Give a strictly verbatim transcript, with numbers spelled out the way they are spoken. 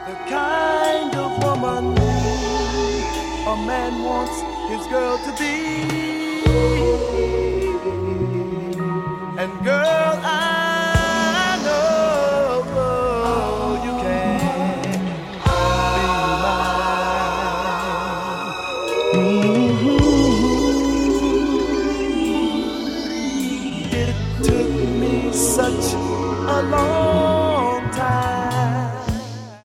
The kind of woman a man wants his girl to be. And girl, I know you can be mine. Mm-hmm. It took me such a long